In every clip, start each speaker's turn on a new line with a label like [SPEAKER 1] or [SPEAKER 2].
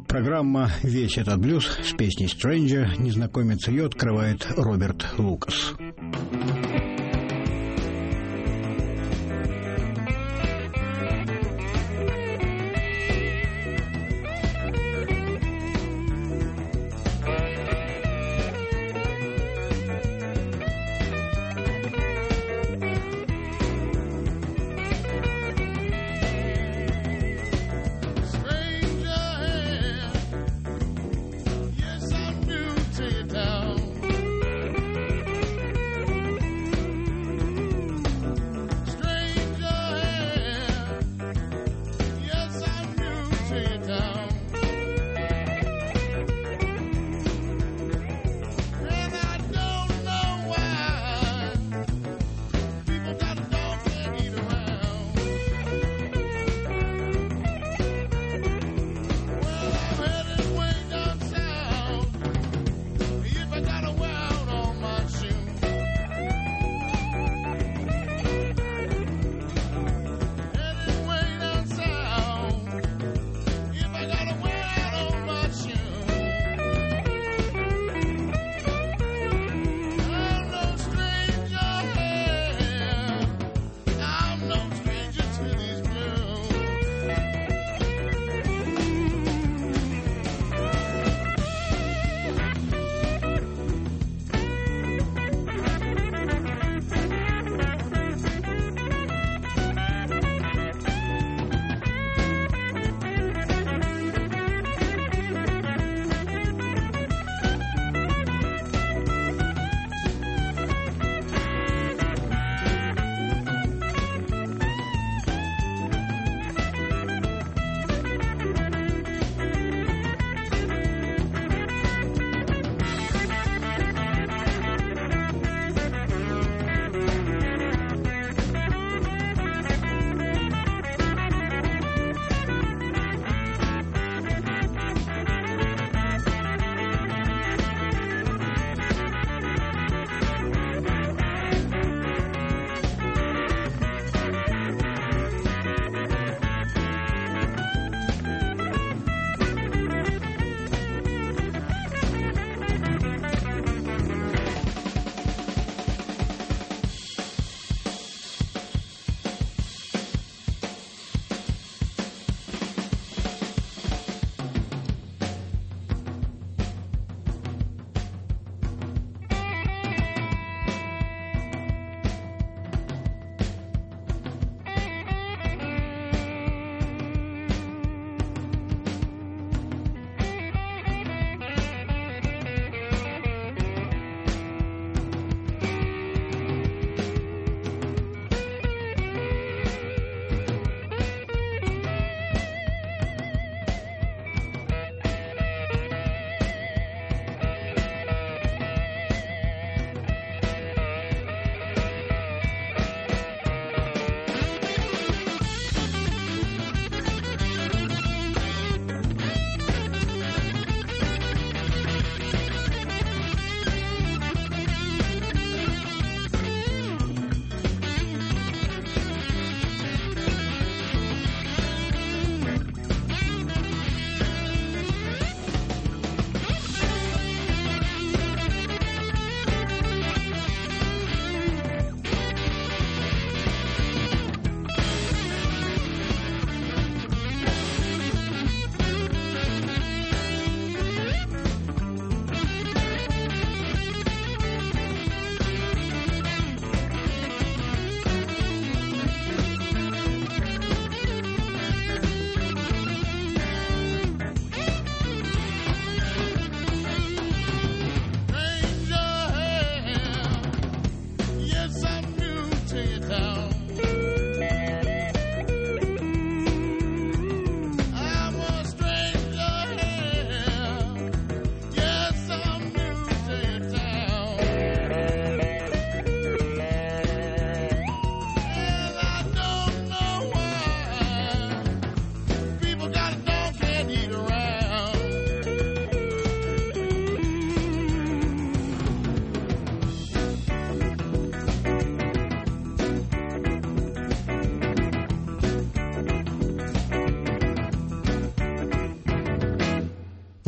[SPEAKER 1] Программа «Весь этот блюз» с песней «Stranger». Незнакомец ее открывает Роберт Лукас.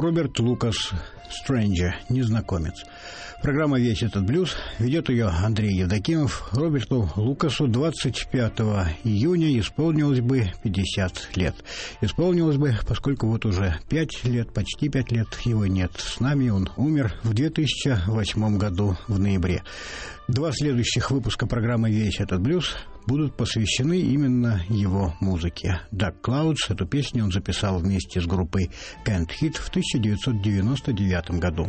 [SPEAKER 1] Роберт Лукас, «Stranger», незнакомец. Программа «Весь этот блюз», ведет ее Андрей Евдокимов. Роберту Лукасу 25 июня исполнилось бы 50 лет. Исполнилось бы, поскольку вот уже 5 лет, почти 5 лет его нет с нами. Он умер в 2008 году в ноябре. 2 следующих выпуска программы «Весь этот блюз» будут посвящены именно его музыке. «Dark Clouds», эту песню он записал вместе с группой Canned Heat в 1999 году.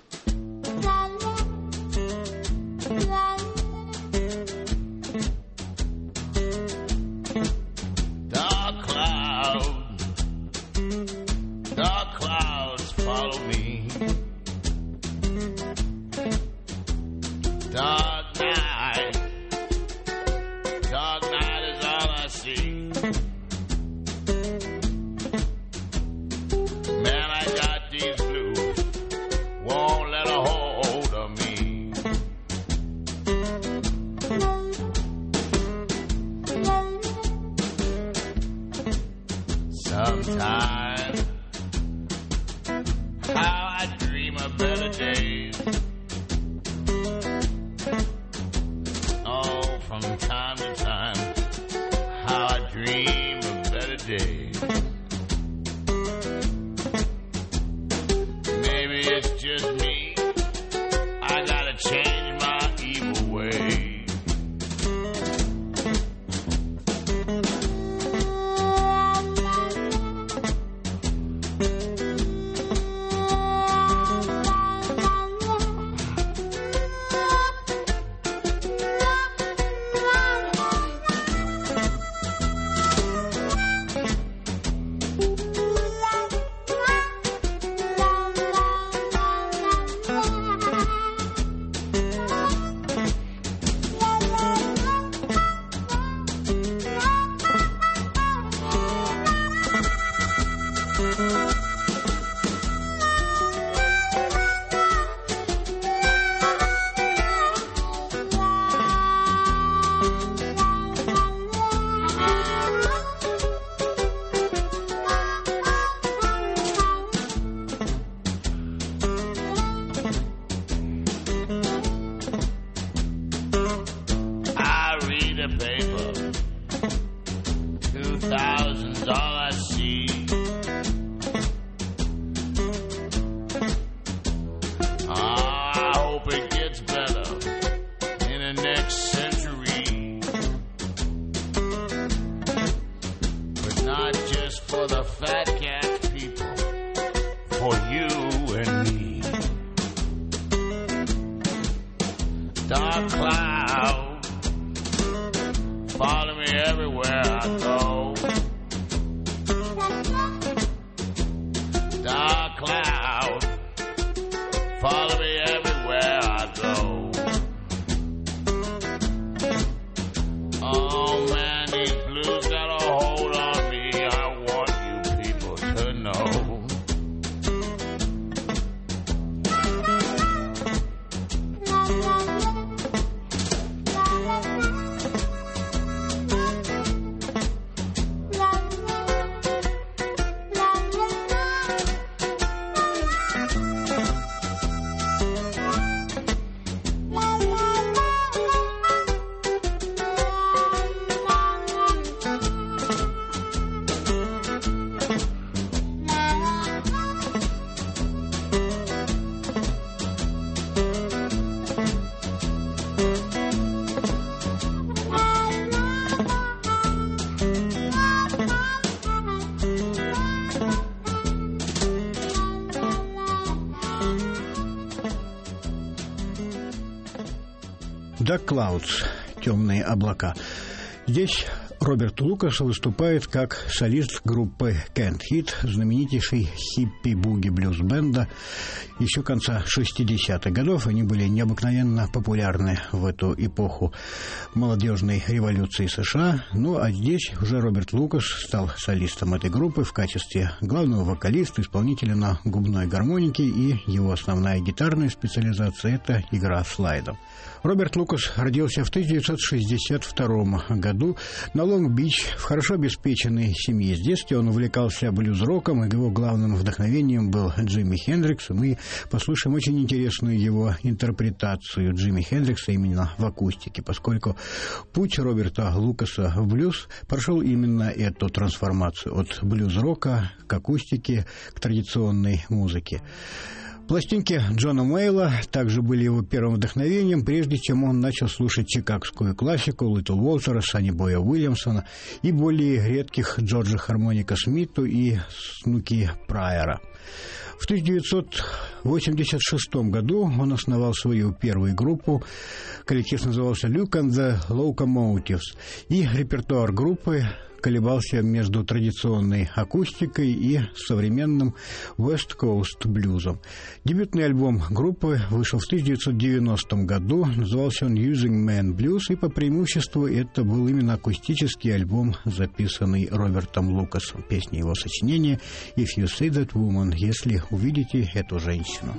[SPEAKER 2] Sometimes, how I dream of better days. Oh, from time to time, how I dream of better days. Maybe it's just me. I gotta change my evil ways. Dark cloud, follow me everywhere I go. Dark cloud, follow me everywhere I go. Oh man, these blues got a hold on me. I want you people to know.
[SPEAKER 1] Dark Clouds, темные облака. Здесь Роберт Лукас выступает как солист группы Canned Heat, знаменитейшей хиппи-буги-блюз-бенда еще конца 60-х годов. Они были необыкновенно популярны в эту эпоху молодежной революции США. Ну, а здесь уже Роберт Лукас стал солистом этой группы в качестве главного вокалиста, исполнителя на губной гармонике, и его основная гитарная специализация – это игра слайдом. Роберт Лукас родился в 1962 году на Лонг-Бич, в хорошо обеспеченной семье. С детства он увлекался блюз-роком, и его главным вдохновением был Джимми Хендрикс. Мы послушаем очень интересную его интерпретацию Джимми Хендрикса именно в акустике, поскольку путь Роберта Лукаса в блюз прошел именно эту трансформацию от блюз-рока к акустике, к традиционной музыке. Пластинки Джона Мейла также были его первым вдохновением, прежде чем он начал слушать чикагскую классику Литл Уолтера, Санни Боя Уильямсона и более редких Джорджа Хармоника Смиту и Снуки Прайера. В 1986 году он основал свою первую группу. Коллектив назывался Luke and the Locomotives, и репертуар группы колебался между традиционной акустикой и современным West Coast блюзом. Дебютный альбом группы вышел в 1990 году, назывался он Using Man Blues, и по преимуществу это был именно акустический альбом, записанный Робертом Лукасом. Песня его сочинения «If You See That Woman», если увидите эту женщину.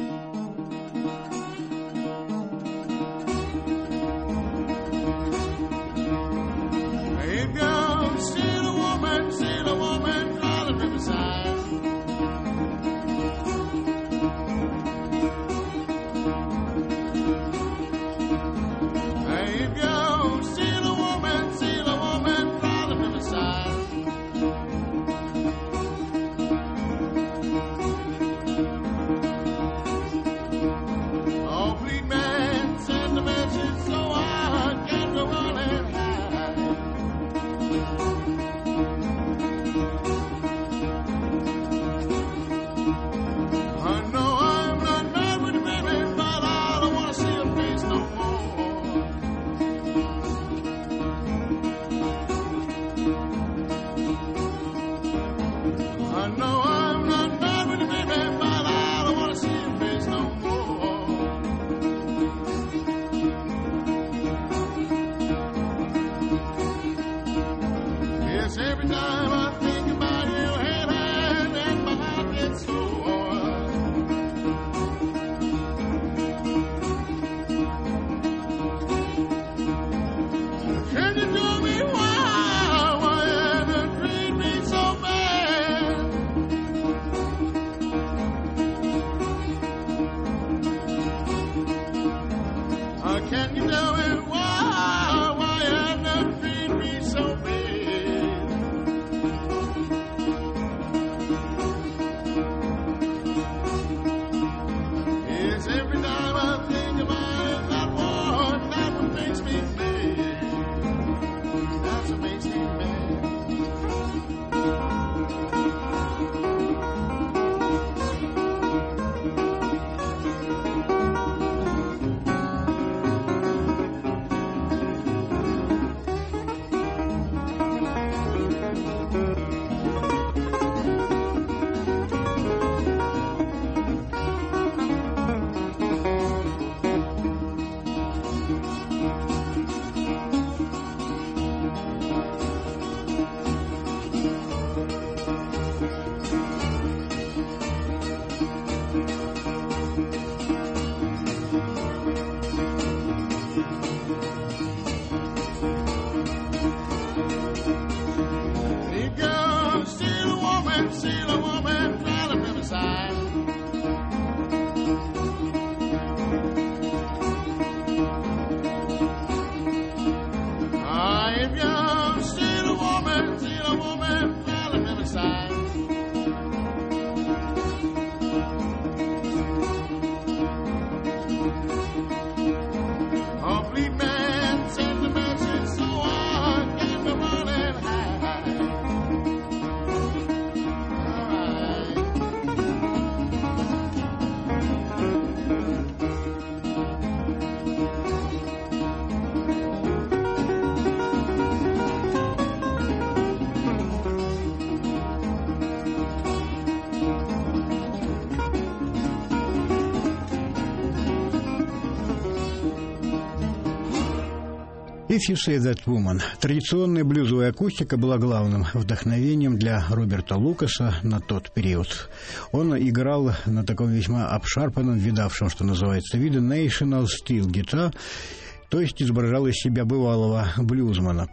[SPEAKER 1] «If You Say That Woman». Традиционная блюзовая акустика была главным вдохновением для Роберта Лукаса на тот период. Он играл на таком весьма обшарпанном, видавшем, что называется, виде National Steel Guitar, то есть изображал из себя бывалого блюзмана.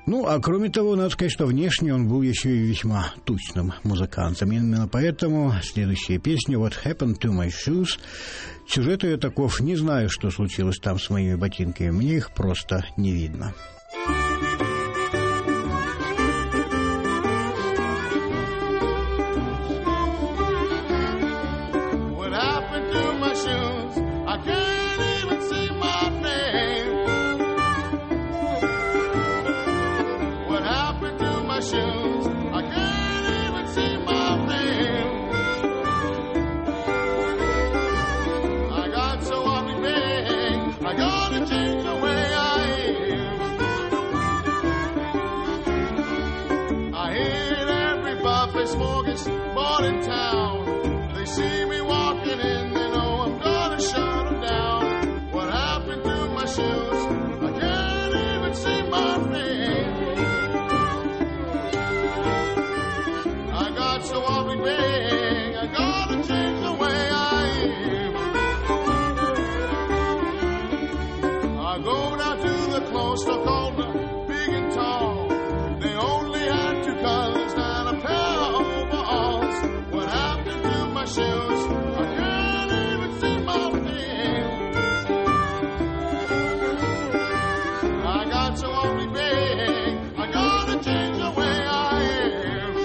[SPEAKER 1] Ну, а кроме того, надо сказать, что внешне он был еще и весьма тучным музыкантом. Именно поэтому следующая песня «What Happened to My Shoes». Сюжет ее таков: не знаю, что случилось там с моими ботинками, мне их просто не видно.
[SPEAKER 3] Smorgasbord in town. They see me walking in, they know I'm gonna shut them down. What happened to my shoes? I can't even see my feet. I got so awfully big, I gotta change the way I am. I go down to the clothes store called the Big and Tall. They only had two colors and a pair of overalls. What happened to my shoes? I can't even see my feet. I got so awfully big, I gotta change the way I am.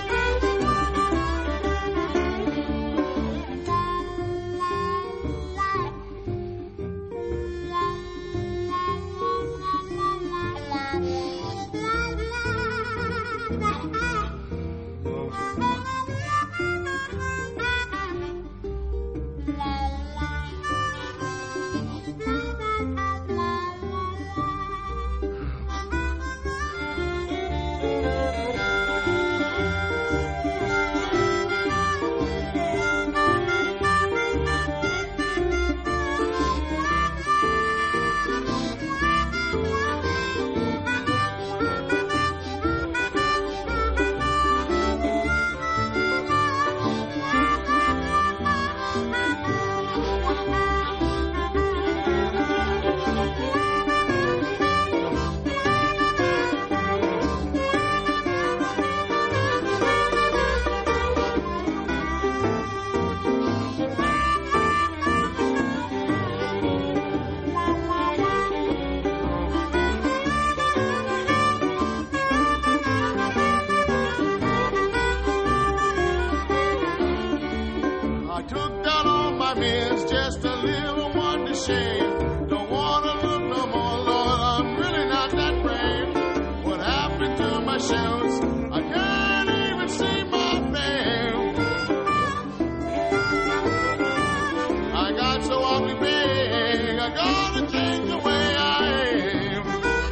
[SPEAKER 3] Just a little one to shame. Don't wanna look no more, Lord, I'm really not that brave. What happened to my shoes? I can't even see my name. I got so awfully big, I gotta change the way I am.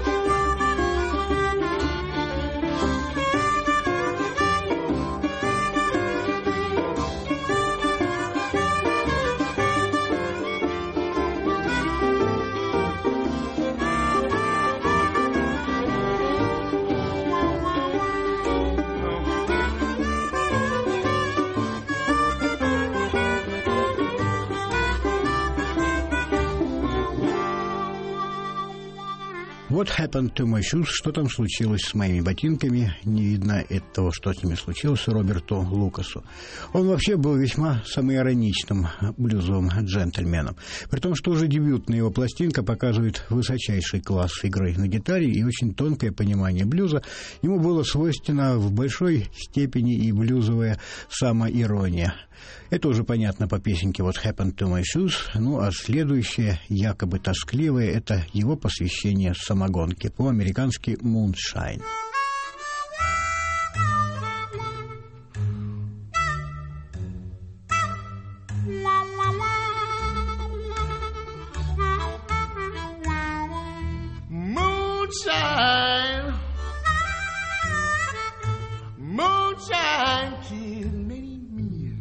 [SPEAKER 1] What happened to my shoes? Что там случилось с моими ботинками? Не видно этого, что с ними случилось, Роберту Лукасу. Он вообще был весьма самоироничным блюзовым джентльменом. При том, что уже дебютная его пластинка показывает высочайший класс игры на гитаре и очень тонкое понимание блюза. Ему было свойственно в большой степени и блюзовая самоирония. Это уже понятно по песенке «What happened to my shoes?». Ну, а следующее, якобы тоскливое, это его посвящение самогонке, по-американски «Moonshine».
[SPEAKER 3] Moonshine, moonshine killed many men.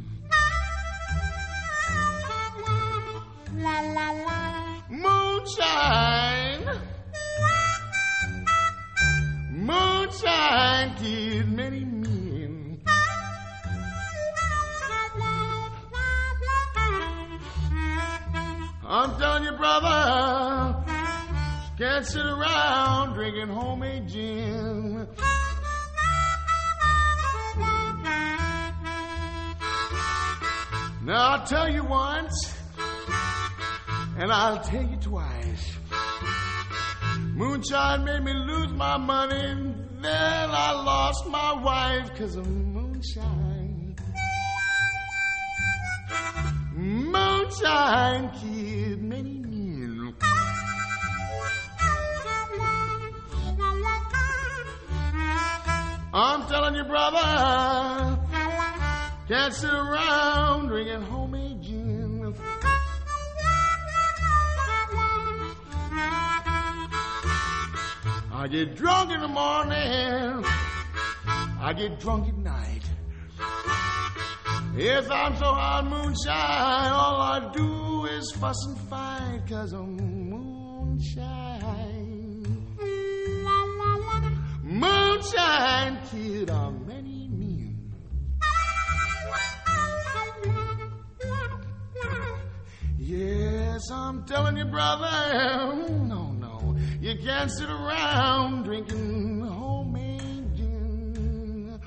[SPEAKER 3] Moonshine, moonshine killed many men. I'm telling you, brother, Can't sit around drinking homemade gin. Now I'll tell you once, and I'll tell you twice. Moonshine made me lose my money, and then I lost my wife 'cause of moonshine. Moonshine killed many men. I'm telling you, brother, can't sit around drinking homemade gin. I get drunk in the morning, I get drunk at night. Yes, I'm so hot moonshine, all I do is fuss and fight 'cause of moonshine. Moonshine killed a many men. Yes, I'm telling you, brother, no, you can't sit around drinking homemade gin.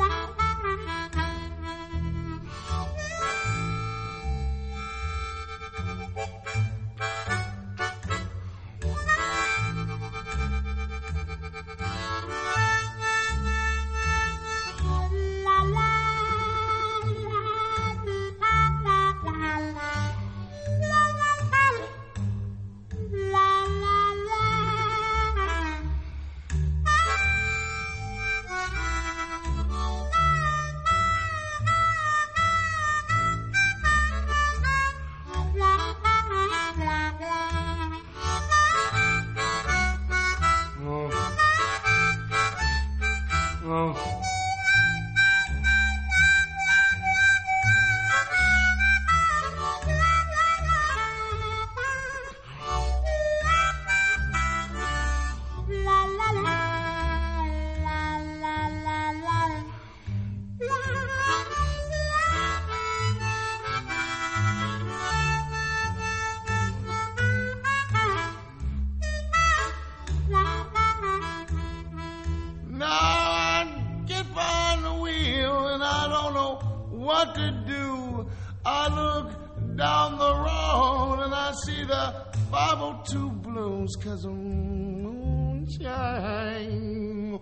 [SPEAKER 3] What to do? I look down the road and I see the 502 blues 'cause of moonshine.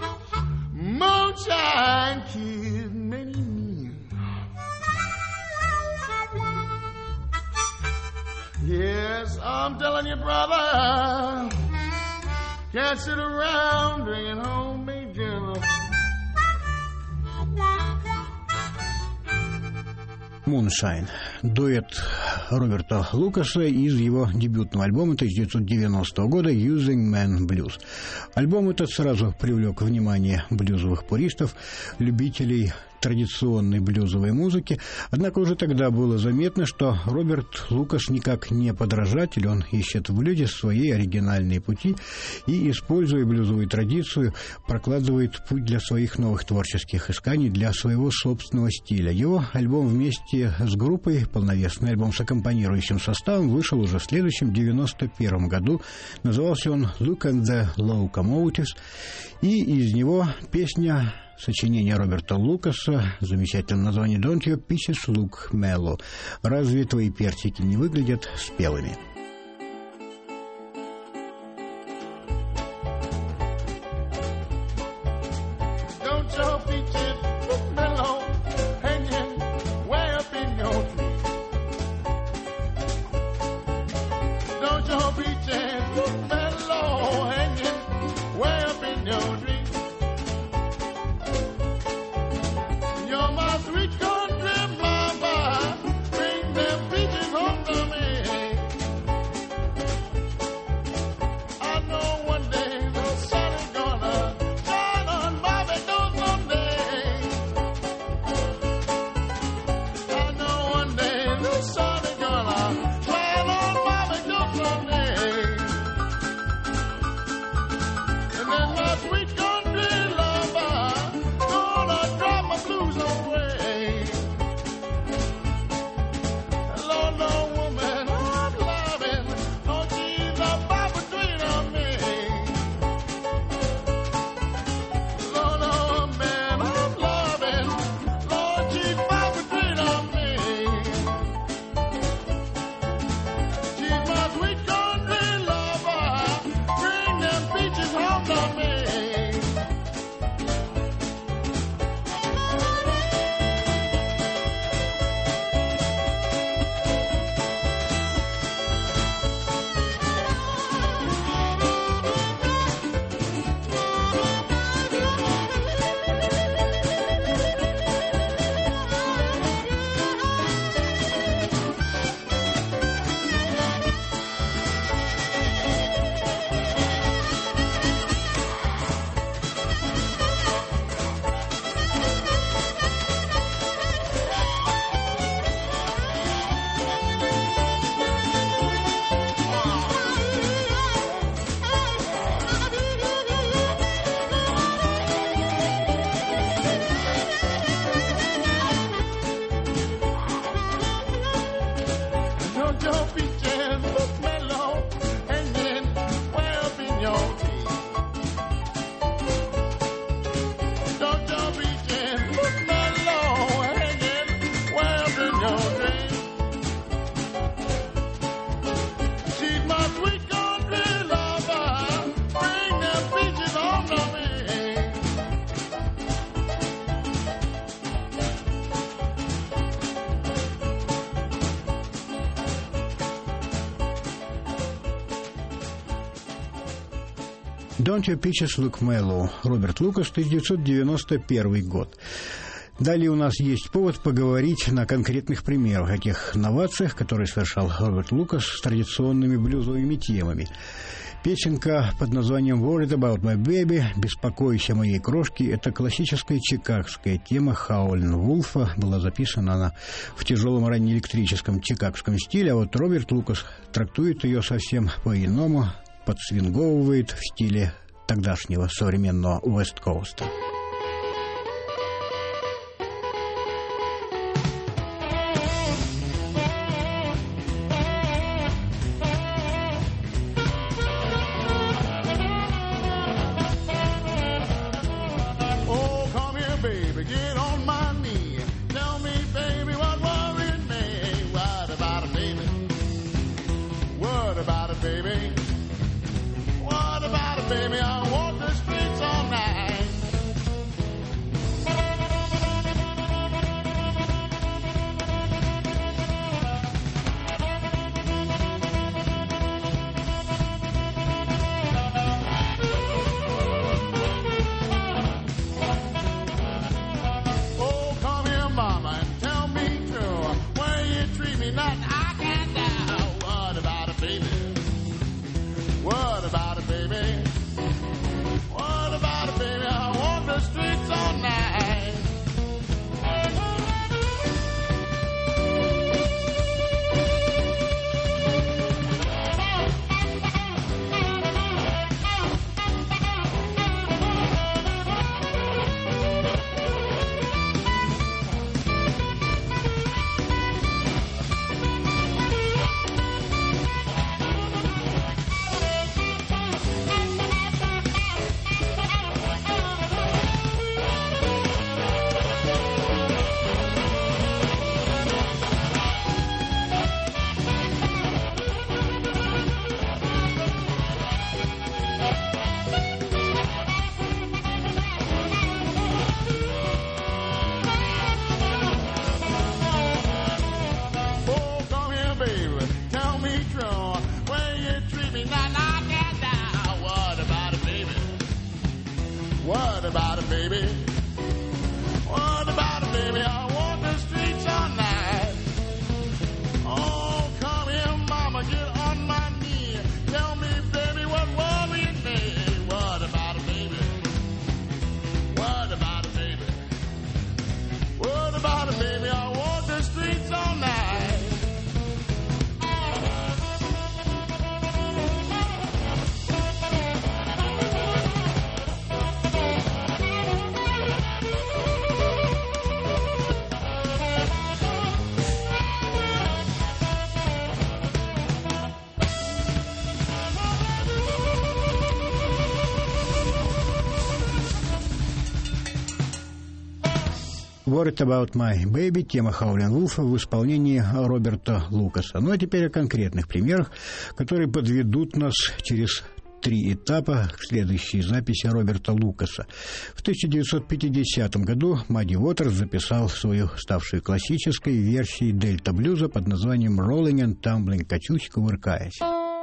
[SPEAKER 3] Moonshine killed many men. Yes, I'm telling you, brother, can't sit around drinking homemade gin.
[SPEAKER 1] «Moonshine» — дуэт Роберта Лукаса из его дебютного альбома 1990 года «Using Man Blues». Альбом этот сразу привлек внимание блюзовых пуристов, любителей традиционной блюзовой музыки, однако уже тогда было заметно, что Роберт Лукас никак не подражатель, он ищет в блюзе свои оригинальные пути и, используя блюзовую традицию, прокладывает путь для своих новых творческих исканий, для своего собственного стиля. Его альбом вместе с группой, полновесный альбом с аккомпанирующим составом, вышел уже в следующем 91 году. Назывался он «Look at the Locomotives», и из него песня сочинение Роберта Лукаса, замечательное название «Don't your peaches look mellow?» «Разве твои персики не выглядят спелыми?» Don't Your Peaches Look Mellow, Роберт Лукас, 1991 год. Далее у нас есть повод поговорить на конкретных примерах о тех новациях, которые совершал Роберт Лукас с традиционными блюзовыми темами. Песенка под названием «Worried About My Baby» «Беспокойся о моей крошке» — это классическая чикагская тема Хауэлина Вулфа. Была записана она в тяжелом раннеэлектрическом чикагском стиле, а вот Роберт Лукас трактует ее совсем по-иному, подсвинговывает в стиле тогдашнего современного Вест-Коуста. «Worried About My Baby», тема Хауэлина Вулфа в исполнении Роберта Лукаса. Ну а теперь о конкретных примерах, которые подведут нас через 3 этапа к следующей записи Роберта Лукаса. В 1950 году Мадди Уотерс записал свою ставшую классической версией дельта-блюза под названием «Rolling and Tumbling», «Качусь, кувыркаясь».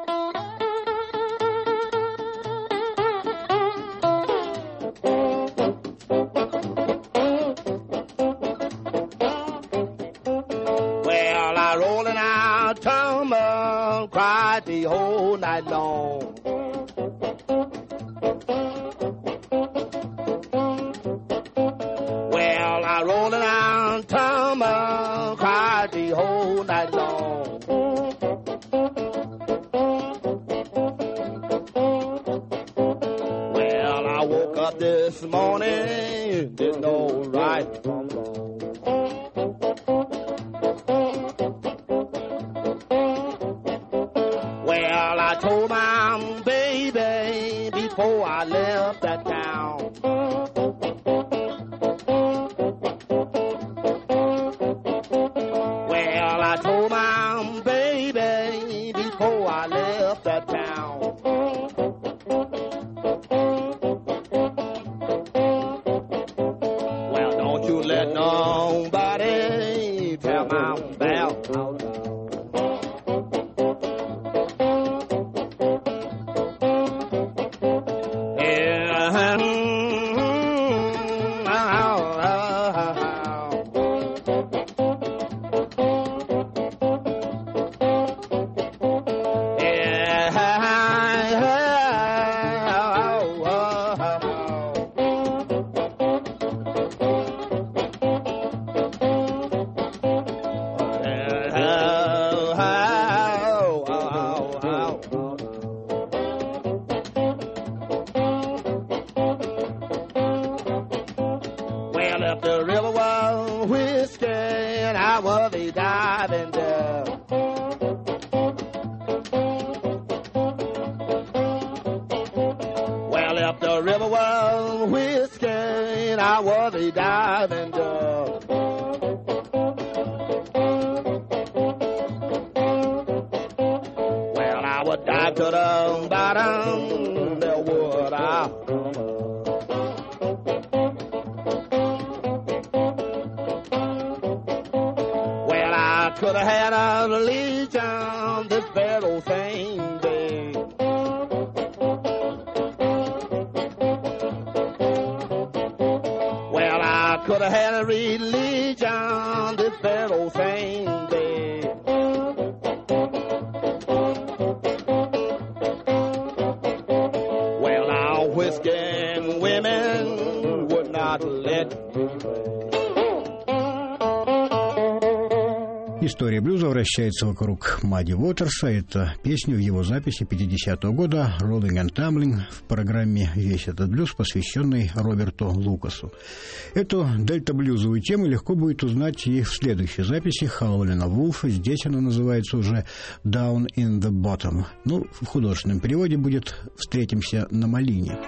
[SPEAKER 4] The whole night long. Well, I roll around, tumble, cried the whole night long. Well, I woke up this morning, didn't know right from wrong. I told my baby before I left that town. Well, I told my baby before I left that town. Well,
[SPEAKER 1] История блюза вращается вокруг Мадди Уотерса. Это песня в его записи 50-го года «Rolling and Tumbling» в программе «Весь этот блюз», посвященной Роберту Лукасу. Эту дельта-блюзовую тему легко будет узнать и в следующей записи Хаулина Вулфа. Здесь она называется уже «Down in the Bottom». Ну, в художественном переводе будет «Встретимся на малине».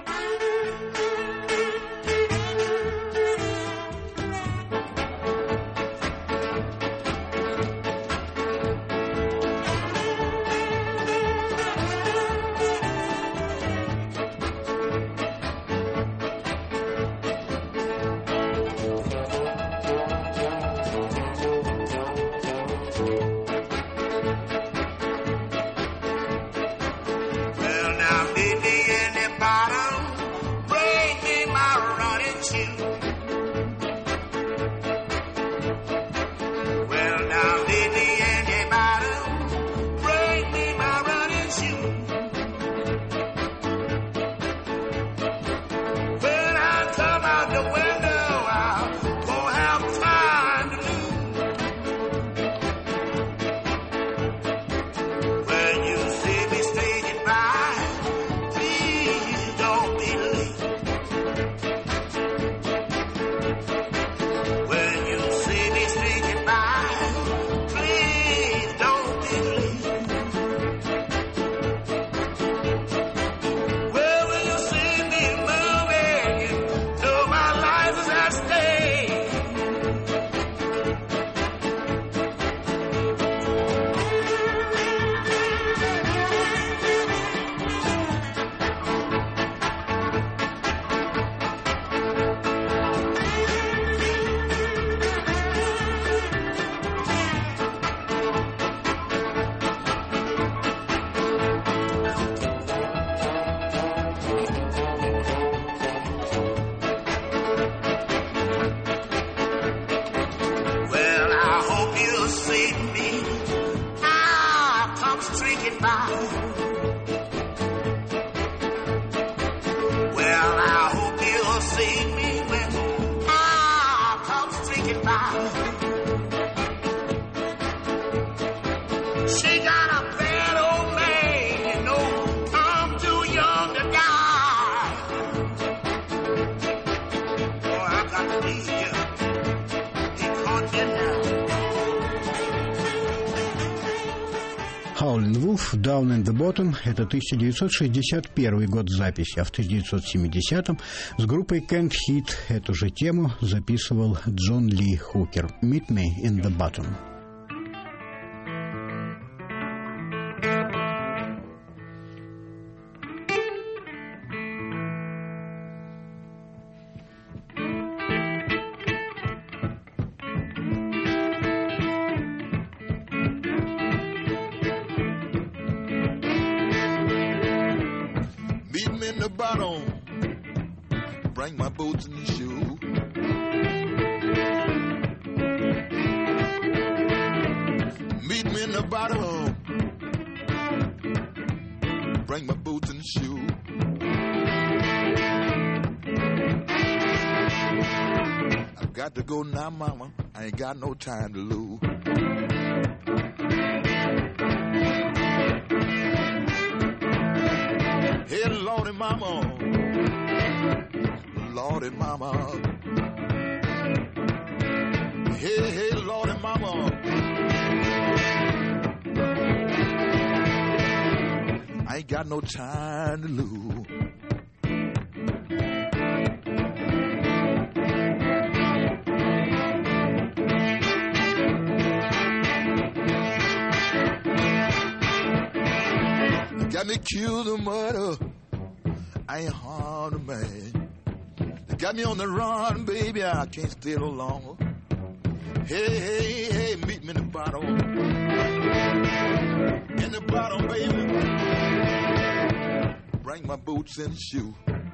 [SPEAKER 1] Howlin' Wolf, Down in the Bottom – это 1961 год записи, а в 1970-м с группой Canned Heat эту же тему записывал Джон Ли Хукер «Meet Me in the Bottom».
[SPEAKER 3] Bring my boots and shoes. me in the bottom. Bring my boots and shoes. I got to go now, mama. I ain't got no time to lose. Hey, Lordy mama. Lordy mama. Hey, hey, Lordy mama. I ain't got no time to lose. Got me accused of murder. I ain't harmed a man. They got me on the run, baby. I can't stay no longer. Hey, hey, hey, meet me in the bottom. In the bottom, baby. Bring my boots and shoes.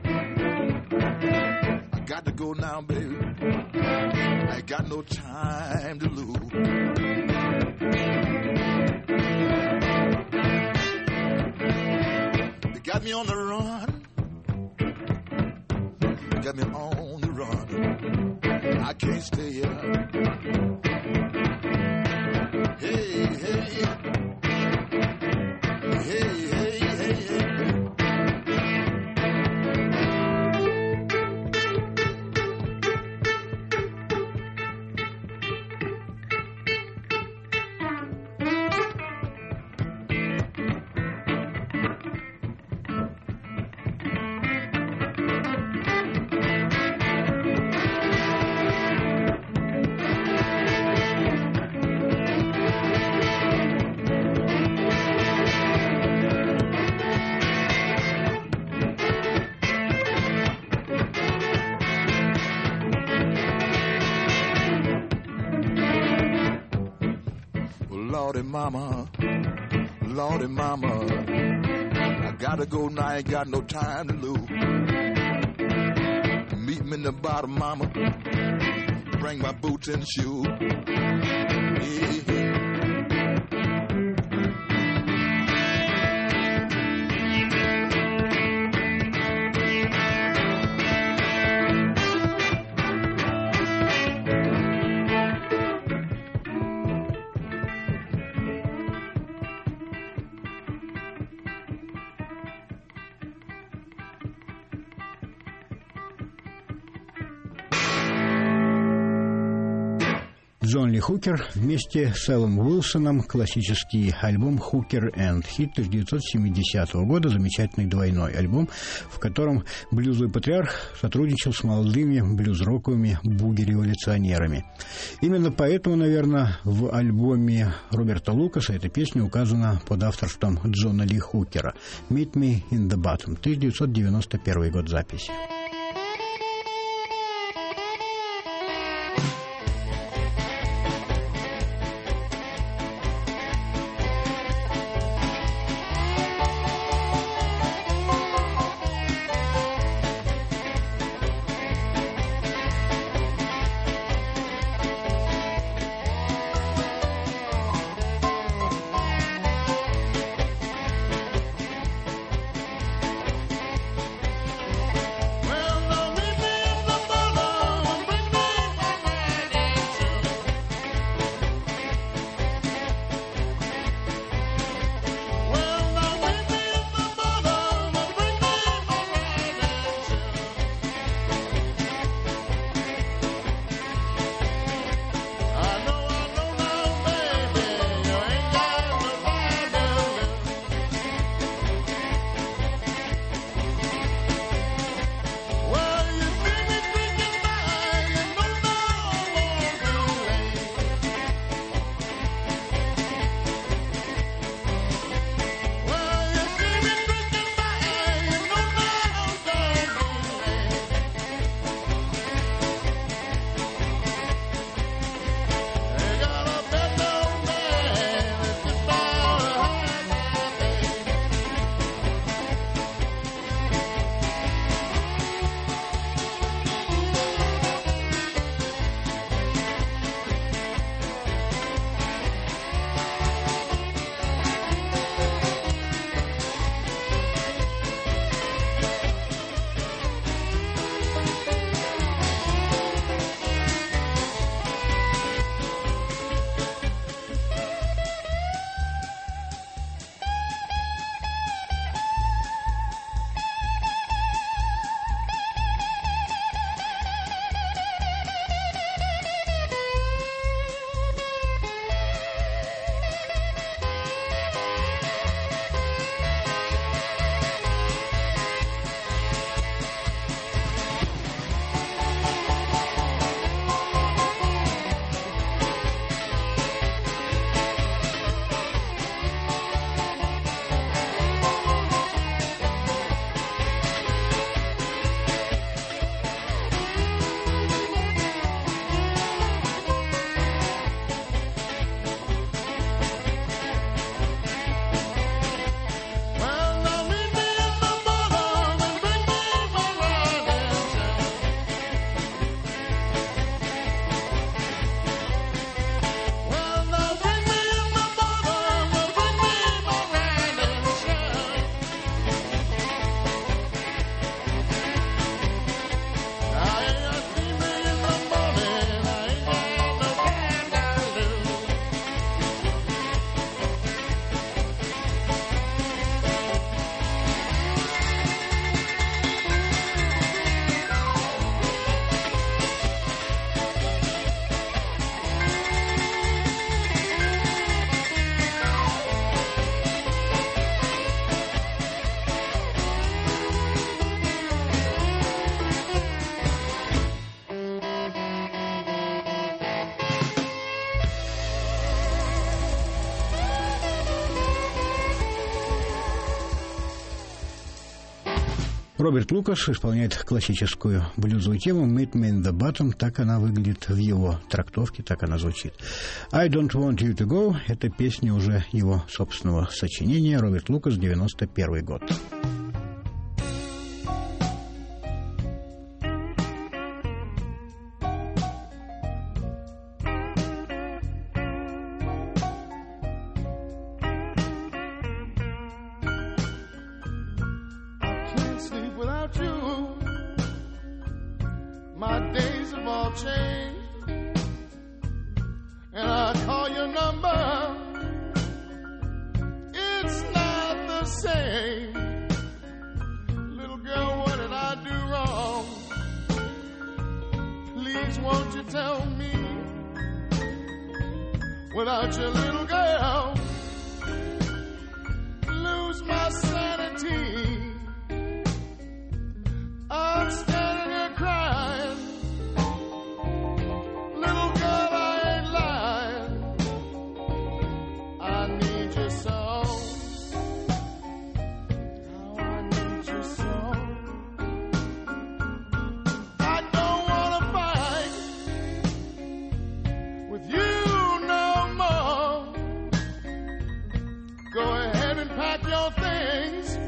[SPEAKER 3] I got to go now, baby. I ain't got no time to lose. They got me on the run. They got me on the run. I can't stay here. Hey, hey. Hey, hey, hey, hey. Lordy mama, Lordy mama, I gotta go now, I ain't got no time to lose. Meet me in the bottom, mama, bring my boots and shoes. Yeah.
[SPEAKER 1] Джон Ли Хукер вместе с Эллом Уилсоном, классический альбом «Hooker and Hit» 1970 года, замечательный двойной альбом, в котором блюзовый патриарх сотрудничал с молодыми блюз-роковыми буги-революционерами. Именно поэтому, наверное, в альбоме Роберта Лукаса эта песня указана под авторством Джона Ли Хукера «Meet Me in the Bottom», 1991 год записи.
[SPEAKER 3] Well,
[SPEAKER 1] Роберт Лукас исполняет классическую блюзовую тему «Meet Me in the Bottom». Так она выглядит в его трактовке, так она звучит. «I Don't Want You to Go» — это песня уже его собственного сочинения. Роберт Лукас, 91 год.
[SPEAKER 3] My days have all changed, and I call your number, it's not the same. Little girl, what did I do wrong? Please won't you tell me? Without your little girl, lose my sanity. I'm standing here crying. Little girl, I ain't lying. I need you so. Oh, I need you so. I don't want to fight with you no more. Go ahead and pack your things.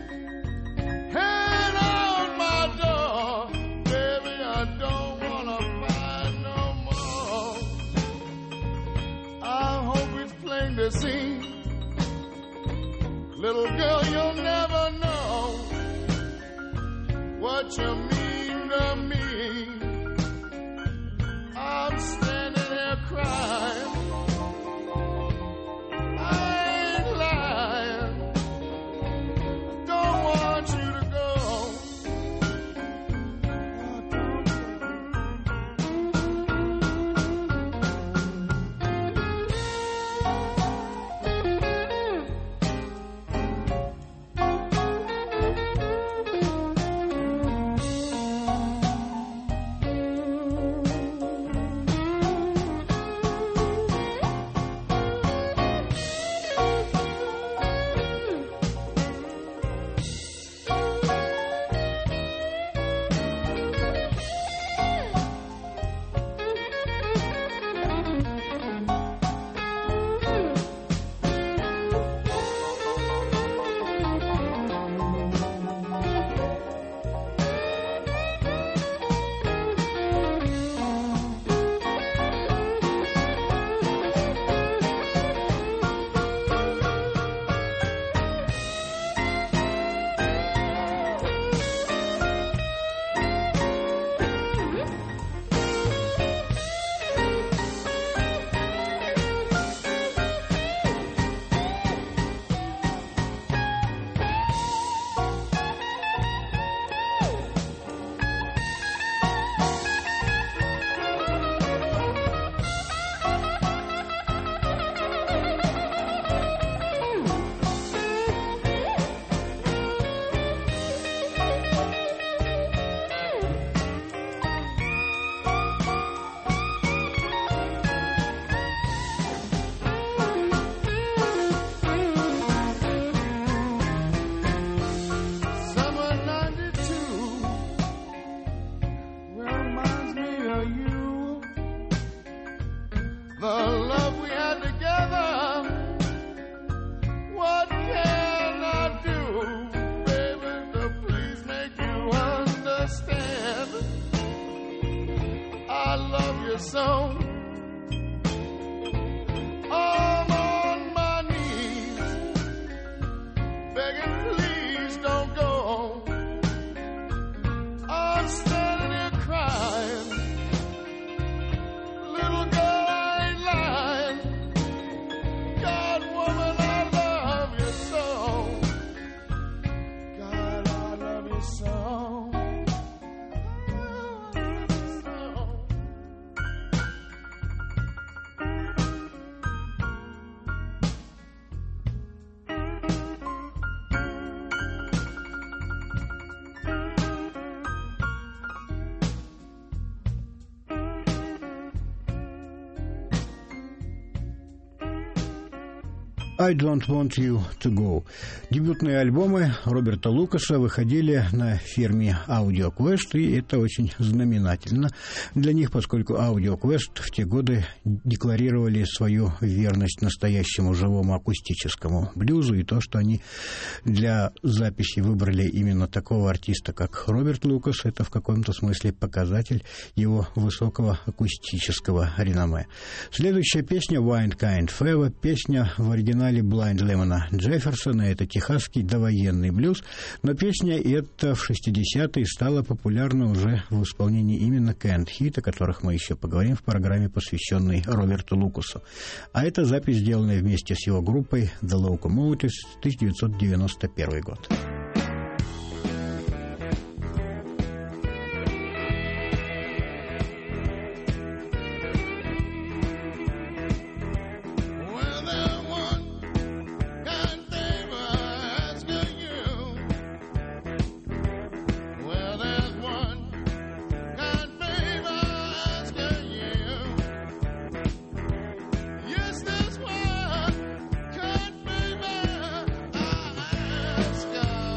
[SPEAKER 3] Head out my door. Baby, I don't want to fight no more. I hope it's plain to see. Little girl, you'll never know what you mean to me. I'm standing there crying. I ain't lying. I don't want you to go. The
[SPEAKER 1] «I Don't Want You To Go». Дебютные альбомы Роберта Лукаса выходили на фирме Audio Quest, и это очень знаменательно для них, поскольку Audio Quest в те годы декларировали свою верность настоящему живому акустическому блюзу, и то, что они для записи выбрали именно такого артиста, как Роберт Лукас, это в каком-то смысле показатель его высокого акустического реноме. Следующая песня «Wind Kind Fever», песня в оригинале Blind Lemon Джефферсона, это техасский довоенный блюз, но песня эта в 60-е стала популярна уже в исполнении именно Canned Heat, о которых мы еще поговорим в программе, посвященной Роберту Лукасу. А это запись, сделанная вместе с его группой The Locomotives, 1991 год.
[SPEAKER 3] Sky.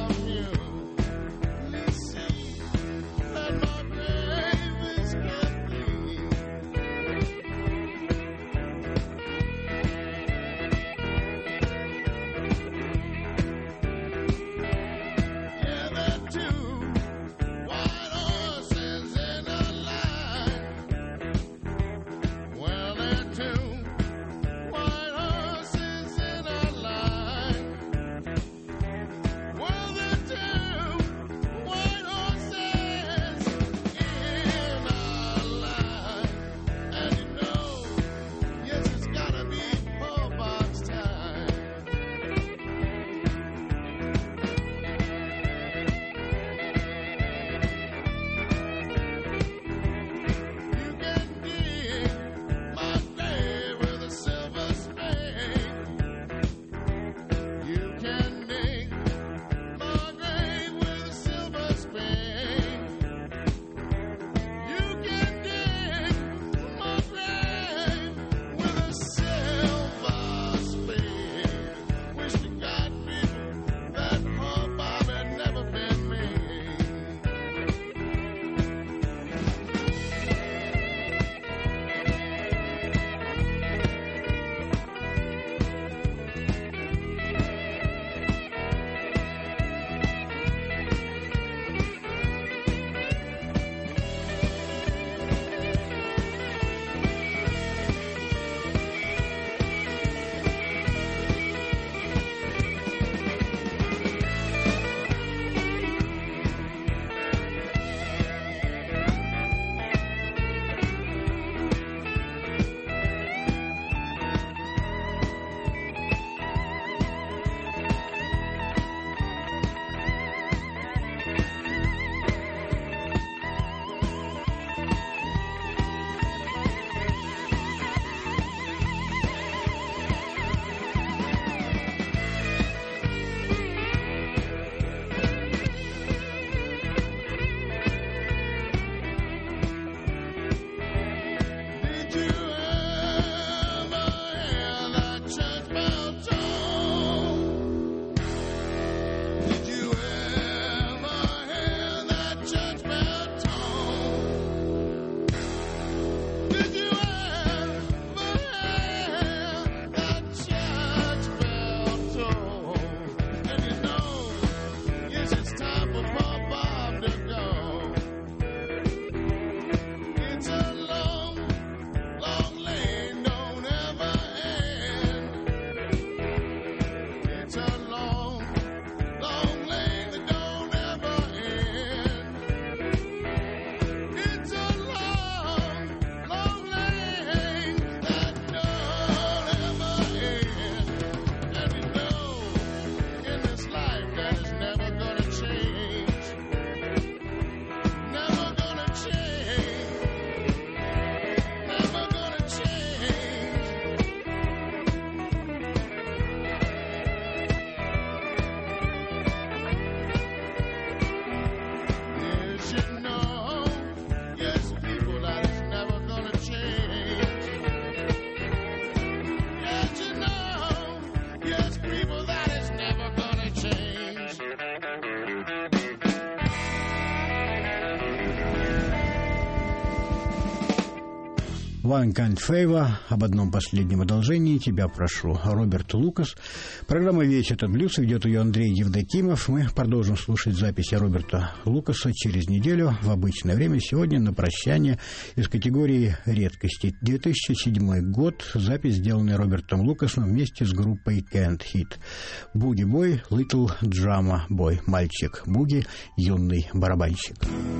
[SPEAKER 1] One Kind Favor, об одном последнем одолжении тебя прошу. Роберт Лукас. Программа «Весь этот блюз», ведет ее Андрей Евдокимов. Мы продолжим слушать записи Роберта Лукаса через неделю в обычное время. Сегодня на прощание из категории редкости. 2007 год. Запись, сделанная Робертом Лукасом вместе с группой Can't Hit. Буги Бой, Little Drama Boy. Мальчик буги, юный барабанщик.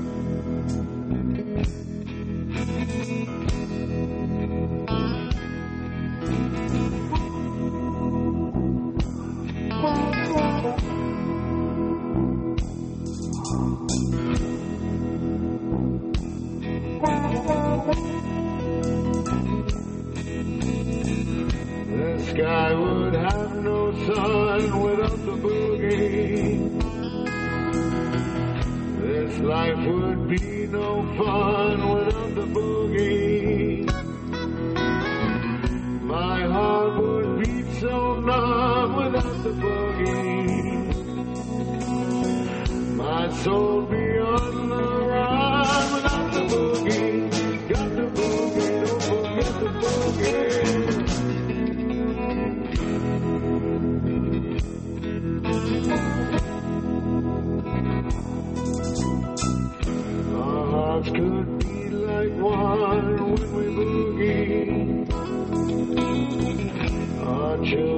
[SPEAKER 3] The sky would have no sun without the boogie. This life would be no fun without the boogie. My heart would beat so numb without the boogie. My soul be on the run without the boogie. Got the boogie, don't forget the boogie. Our hearts could be like one when we boogie. Our children